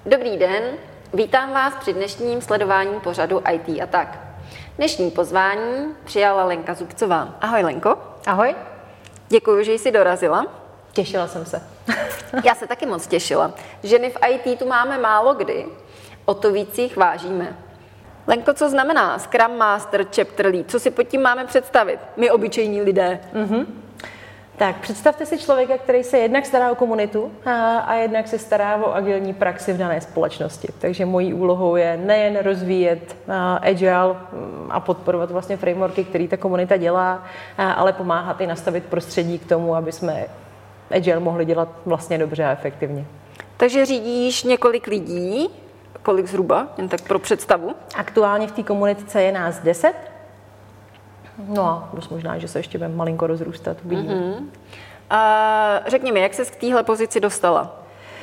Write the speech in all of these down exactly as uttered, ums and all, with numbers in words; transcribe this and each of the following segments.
Dobrý den, vítám vás při dnešním sledování pořadu í té a tak. Dnešní pozvání přijala Lenka Zubcová. Ahoj Lenko. Ahoj. Děkuji, že jsi dorazila. Těšila jsem se. Já se taky moc těšila. Ženy v í té tu máme málo kdy, o to víc jich vážíme. Lenko, co znamená Scrum Master, Chapter Lead? Co si pod tím máme představit? My obyčejní lidé. Mm-hmm. Tak představte si člověka, který se jednak stará o komunitu a, a jednak se stará o agilní praxi v dané společnosti. Takže mojí úlohou je nejen rozvíjet a, agile a podporovat vlastně frameworky, které ta komunita dělá, a, ale pomáhat i nastavit prostředí k tomu, aby jsme agile mohli dělat vlastně dobře a efektivně. Takže řídíš několik lidí, kolik zhruba, jen tak pro představu? Aktuálně v té komunitce je nás deset. No a dost možná, že se ještě budeme malinko rozrůstat. Mm-hmm. A řekni mi, jak ses k téhle pozici dostala?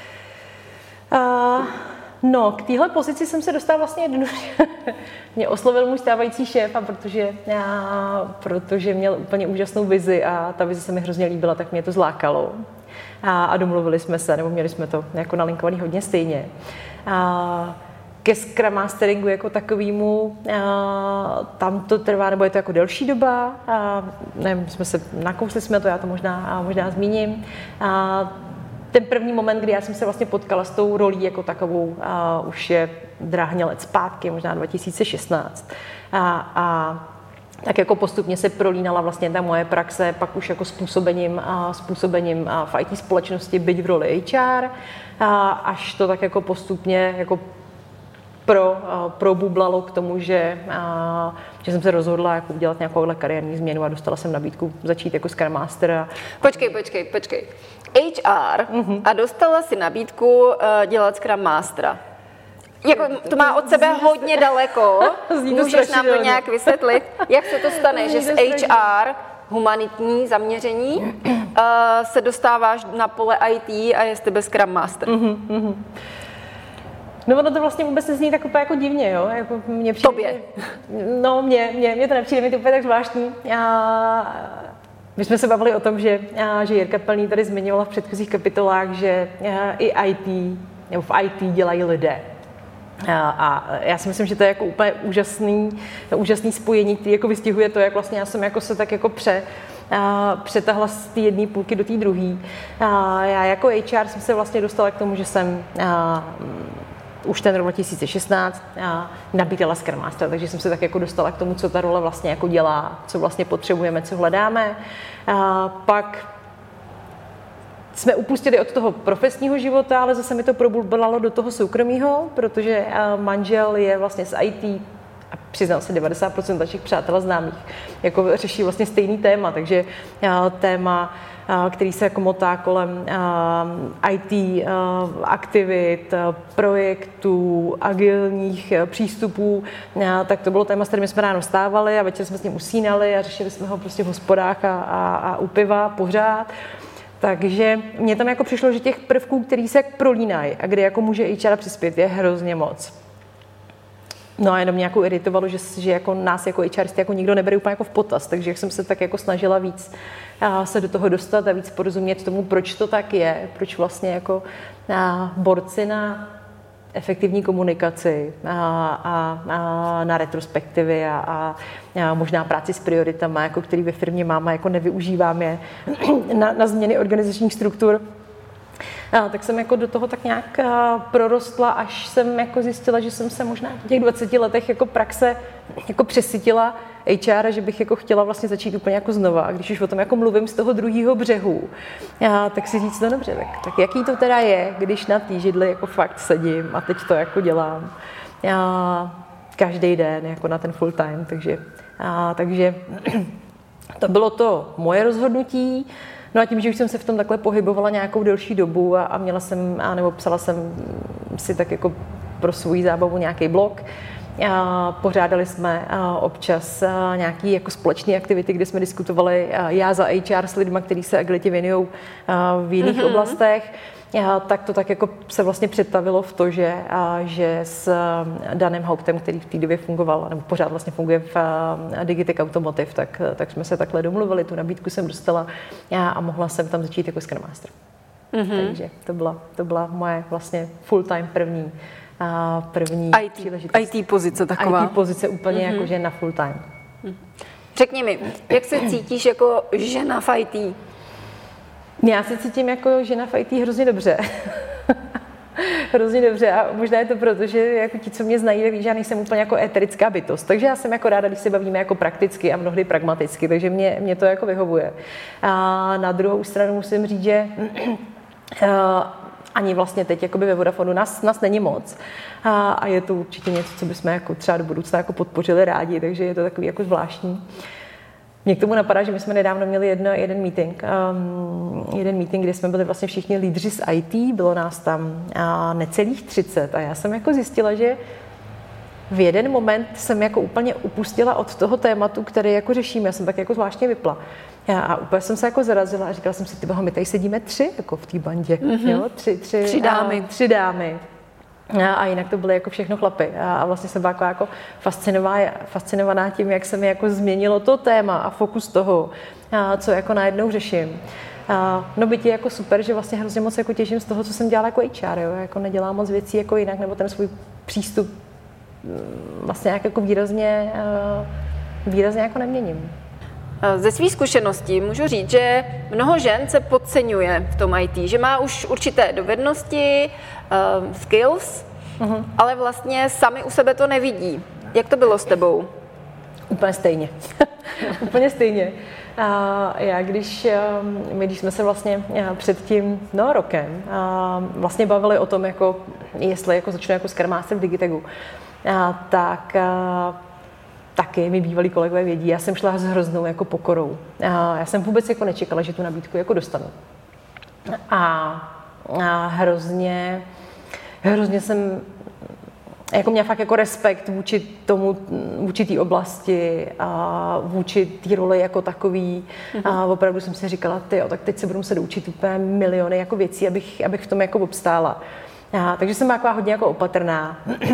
Uh, no, k téhle pozici jsem se dostala vlastně jednoduše. Mě oslovil můj stávající šéf, a protože, a, protože měl úplně úžasnou vizi a ta vize se mi hrozně líbila, tak mě to zlákalo. A, a domluvili jsme se, nebo měli jsme to jako nalinkovaný hodně stejně. A, ke Scrum Masteringu jako takovému, tam to trvá, nebo je to jako delší doba, a, nevím, jsme se nakousli jsme to, já to možná, možná zmíním. A, ten první moment, kdy já jsem se vlastně potkala s tou rolí jako takovou, a, už je dráhně let zpátky, možná dva tisíce šestnáct. A, a tak jako postupně se prolínala vlastně ta moje praxe, pak už jako způsobením, a způsobením a v í té společnosti, byť v roli há er, a až to tak jako postupně jako pro, probublalo k tomu, že, a, že jsem se rozhodla jako udělat nějakou kariérní změnu a dostala jsem nabídku začít jako Scrum Master. A... Počkej, počkej, počkej. há er mm-hmm. a dostala si nabídku uh, dělat Scrum Mastera. Jako, to má od sebe hodně daleko. Můžeš nám to nějak vysvětlit? Jak se to stane, že z há er, humanitní zaměření, uh, se dostáváš na pole í té a je z tebe Scrum Master? Mm-hmm. No ono to vlastně vůbec nezní tak úplně jako divně, jo? Jako mě přijde, Tobě? No, mě, mě, mě to nepřijde, mě to úplně tak zvláštní. A my jsme se bavili o tom, že, a, že Jirka Pelný tady zmiňovala v předchozích kapitolách, že a, i í té, nebo v í té dělají lidé. A, a já si myslím, že to je jako úplně úžasný, úžasný spojení, který jako vystihuje to, jak vlastně já jsem jako se tak jako pře, a, přetahla z té jedné půlky do té druhé. Já jako há er jsem se vlastně dostala k tomu, že jsem a, už ten rok dva tisíce šestnáct a nabídala Scrum Master, takže jsem se tak jako dostala k tomu, co ta role vlastně jako dělá, co vlastně potřebujeme, co hledáme. A pak jsme upustili od toho profesního života, ale zase mi to probublalo do toho soukromého, protože manžel je vlastně z í té a přiznám se, devadesát procent našich přátel a známých jako řeší vlastně stejný téma, takže téma, který se jako motá kolem í té aktivit, projektů, agilních přístupů, tak to bylo téma, s kterým jsme ráno vstávali a večer jsme s ním usínali a řešili jsme ho prostě v hospodách a, a, a u piva pořád. Takže mně tam jako přišlo, že těch prvků, který se prolínají a kde jako může há er přispět, je hrozně moc. No a jenom mě jako iritovalo, že, že jako nás jako há eristy jako nikdo nebere úplně jako v potaz, takže jak jsem se tak jako snažila víc se do toho dostat a víc porozumět tomu, proč to tak je, proč vlastně jako borci na efektivní komunikaci a, a, a na retrospektivy a, a, a možná práci s prioritama, jako který ve firmě máme, jako nevyužívám je na, na změny organizačních struktur. A, tak jsem jako do toho tak nějak a, prorostla, až jsem jako zjistila, že jsem se možná v těch dvaceti letech jako praxe jako přesytila há er, že bych jako chtěla vlastně začít úplně jako znova. A když už o tom jako mluvím z toho druhého břehu, a, tak si říct, no dobře, tak, tak jaký to teda je, když na té židli jako fakt sedím a teď to jako dělám a, každý den jako na ten full time. Takže, a, takže to bylo to moje rozhodnutí. No a tím, že už jsem se v tom takhle pohybovala nějakou delší dobu a, a měla jsem, a nebo psala jsem si tak jako pro svou zábavu nějaký blog, a pořádali jsme občas nějaké jako společné aktivity, kde jsme diskutovali já za há er s lidmi, kteří se agilitě věnují v jiných mm-hmm. oblastech. Tak to tak jako se vlastně přetavilo v to, že, že s Danem Hauptem, který v té době fungoval, nebo pořád vlastně funguje v Digitec Automotive, tak, tak jsme se takhle domluvili, tu nabídku jsem dostala a mohla jsem tam začít jako Scrum Master. Mm-hmm. Takže to byla, to byla moje vlastně full-time první, uh, první I T, příležitost. I T pozice taková. I T pozice úplně mm-hmm. jakože na full-time. Řekni mi, jak se cítíš jako žena v I T? Já se cítím jako žena v I T hrozně dobře. Hrozně dobře a možná je to proto, že jako ti, co mě znají, tak ví, že já nejsem úplně jako eterická bytost. Takže já jsem jako ráda, když se bavíme jako prakticky a mnohdy pragmaticky, takže mě, mě to jako vyhovuje. A na druhou stranu musím říct, že ani vlastně teď jakoby ve Vodafonu nás, nás není moc. A, a je to určitě něco, co bychom jako třeba do budoucna jako podpořili rádi, takže je to takový jako zvláštní. Mě k tomu napadá, že my jsme nedávno měli jedno, jeden meeting, um, jeden meeting, kde jsme byli vlastně všichni lídři z I T, bylo nás tam uh, necelých třicet a já jsem jako zjistila, že v jeden moment jsem jako úplně upustila od toho tématu, který jako řeším, já jsem tak jako zvláštně vypla. Já, a úplně jsem se jako zarazila a říkala jsem si, tyboha, my tady sedíme tři jako v té bandě, mm-hmm. jo? Tři, tři, tři dámy. A, tři dámy. A jinak to byly jako všechno chlapy. A vlastně jsem byla jako, jako fascinovaná, fascinovaná tím, jak se mi jako změnilo to téma a fokus toho, a co jako najednou řeším. A no byť je jako super, že vlastně hrozně moc jako těším z toho, co jsem dělala jako H R, jo? Jako nedělám moc věcí jako jinak, nebo ten svůj přístup vlastně jak jako výrazně, výrazně jako neměním. Ze svých zkušeností můžu říct, že mnoho žen se podceňuje v tom I T, že má už určité dovednosti, uh, skills, uh-huh. ale vlastně sami u sebe to nevidí. Jak to bylo s tebou? Úplně stejně. Úplně stejně. A já, když, my, když jsme se vlastně před tím no, rokem vlastně bavili o tom, jako, jestli jako začnu jako Scrum Master v Digitegu, a, tak a, taky mi bývalí kolegové vědí, já jsem šla s hroznou jako pokorou. A, já jsem vůbec jako nečekala, že tu nabídku jako dostanu. A, a hrozně, hrozně jsem jako měla fakt jako respekt vůči tomu, vůči té oblasti a vůči té roli jako takový. Mm-hmm. A opravdu jsem si říkala, tyjo, tak teď se budu muset učit úplně miliony jako věcí, abych, abych v tom jako obstála. A, takže jsem byla taková hodně jako opatrná.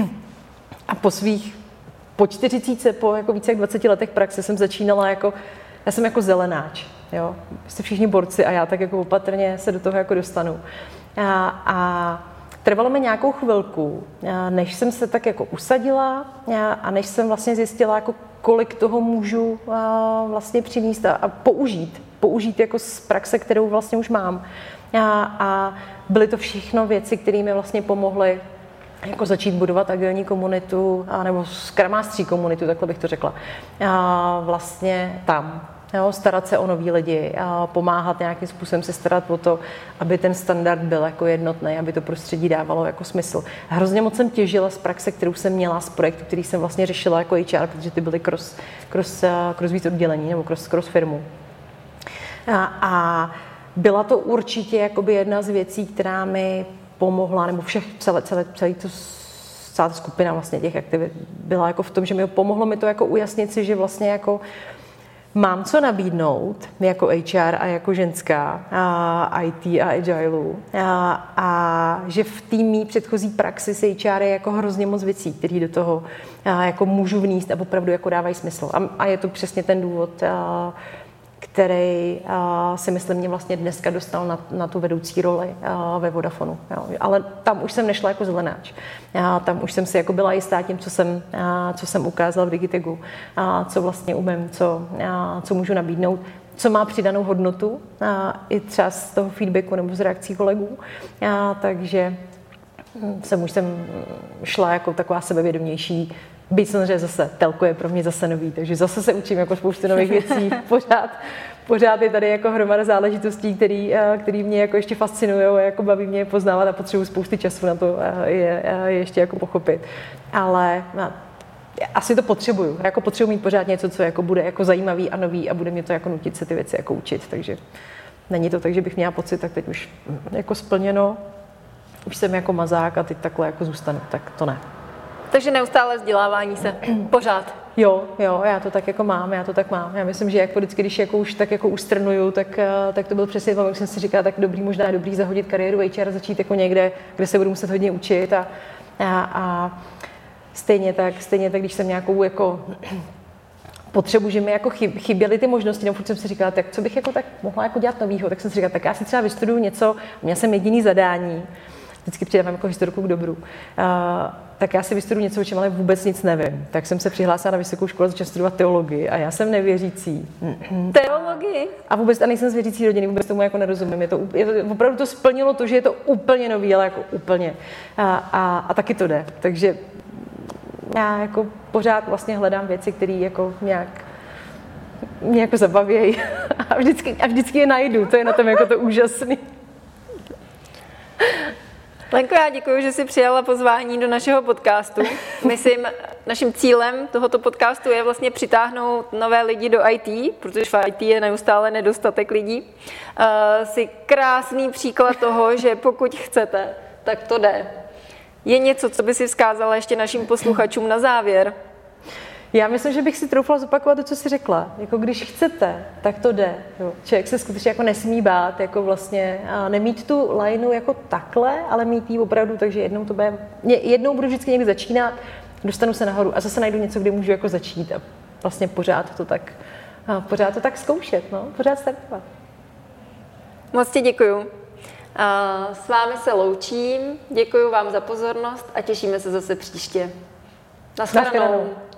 A po svých, po čtyřicítce, po jako více jak dvaceti letech praxe jsem začínala jako, já jsem jako zelenáč, jo. Jste všichni borci a já tak jako opatrně se do toho jako dostanu. A, a trvalo mi nějakou chvilku, než jsem se tak jako usadila a než jsem vlastně zjistila, jako kolik toho můžu vlastně přinést a použít. Použít jako z praxe, kterou vlastně už mám. A, a byly to všechno věci, které mi vlastně pomohly jako začít budovat agilní komunitu, nebo Scrum Mastery komunitu, takhle bych to řekla. A vlastně tam. Jo, starat se o nový lidi a pomáhat nějakým způsobem se starat o to, aby ten standard byl jako jednotný, aby to prostředí dávalo jako smysl. Hrozně moc jsem těžila z praxe, kterou jsem měla, z projektu, který jsem vlastně řešila jako H R, protože ty byly cross, cross, cross víc oddělení nebo cross, cross firmu. A, a byla to určitě jakoby jedna z věcí, která mi pomohla, nebo všech, celé, celé, celé to celá ta skupina vlastně těch aktivit byla jako v tom, že mi pomohlo mi to jako ujasnit si, že vlastně jako mám co nabídnout jako H R a jako ženská a I T a Agilu a, a že v té mý předchozí praxi s H R je jako hrozně moc věcí, které do toho a, jako můžu vníst a opravdu jako dávají smysl. A, a je to přesně ten důvod, a, který a, si myslím mě vlastně dneska dostal na, na tu vedoucí roli a, ve Vodafonu. Jo. Ale tam už jsem nešla jako zelenáč. A, tam už jsem si jako byla jistá tím, co jsem, a, co jsem ukázala v Digitegu, a, co vlastně umím, co, a, co můžu nabídnout, co má přidanou hodnotu a, i třeba z toho feedbacku nebo z reakcí kolegů. A, takže jsem už jsem šla jako taková sebevědomější. Byť samozřejmě zase telko je pro mě zase nový, takže zase se učím jako spoustu nových věcí. Pořád, pořád je tady jako hromada záležitostí, který, který mě jako ještě fascinují a jako baví mě poznávat a potřebuji spousty času na to je, je ještě jako pochopit. Ale no, asi to potřebuju. Jako potřebuji mít pořád něco, co jako bude jako zajímavý a nový a bude mě to jako nutit se ty věci jako učit. Takže není to tak, že bych měla pocit, tak teď už jako splněno. Už jsem jako mazák a teď takhle jako zůstanu, tak to ne. Takže neustále vzdělávání se pořád. Jo, jo, já to tak jako mám, já to tak mám. Já myslím, že jako vždycky, když jako už tak jako ustrnuju, tak, tak to byl přesně to, jak jsem si říkala, tak dobrý, možná je dobrý zahodit kariéru H R, začít jako někde, kde se budu muset hodně učit a, a, a stejně tak, stejně tak, když jsem nějakou jako potřebu, že mi jako chyběly ty možnosti, nebo furt jsem si říkala, tak co bych jako tak mohla jako dělat novýho, tak jsem si říkala, tak já si třeba vystuduju něco, měla jsem jediný zadání, vždycky přidávám jako historiku k dobru, uh, tak já si vystuduju něco, o čem ale vůbec nic nevím. Tak jsem se přihlásila na vysokou školu, začala studovat teologii a já jsem nevěřící. Teologii? A vůbec a nejsem z věřící rodiny, vůbec tomu jako nerozumím. Je to, je to, opravdu to splnilo to, že je to úplně nový, ale jako úplně. A, a, a taky to jde. Takže já jako pořád vlastně hledám věci, které jako nějak mě jako zabavějí a vždycky, a vždycky je najdu. To je na tom jako to úžasný. Lenko, já děkuji, že jsi přijala pozvání do našeho podcastu. Myslím, naším cílem tohoto podcastu je vlastně přitáhnout nové lidi do í té, protože v í té je neustále nedostatek lidí. Uh, jsi krásný příklad toho, že pokud chcete, tak to jde. Je něco, co by si vzkázala ještě našim posluchačům na závěr? Já myslím, že bych si troufla zopakovat to, co jsi řekla. Jako když chcete, tak to jde. Jo. Člověk se skutečně jako nesmí bát, jako vlastně a nemít tu lineu jako takhle, ale mít ji opravdu, takže jednou to bude, jednou budu vždycky někdy začínat, dostanu se nahoru a zase najdu něco, kde můžu jako začít a vlastně pořád to tak, pořád to tak zkoušet, no, pořád startovat. Moc ti děkuju. S vámi se loučím, děkuji vám za pozornost a těšíme se zase příště. Naschledanou.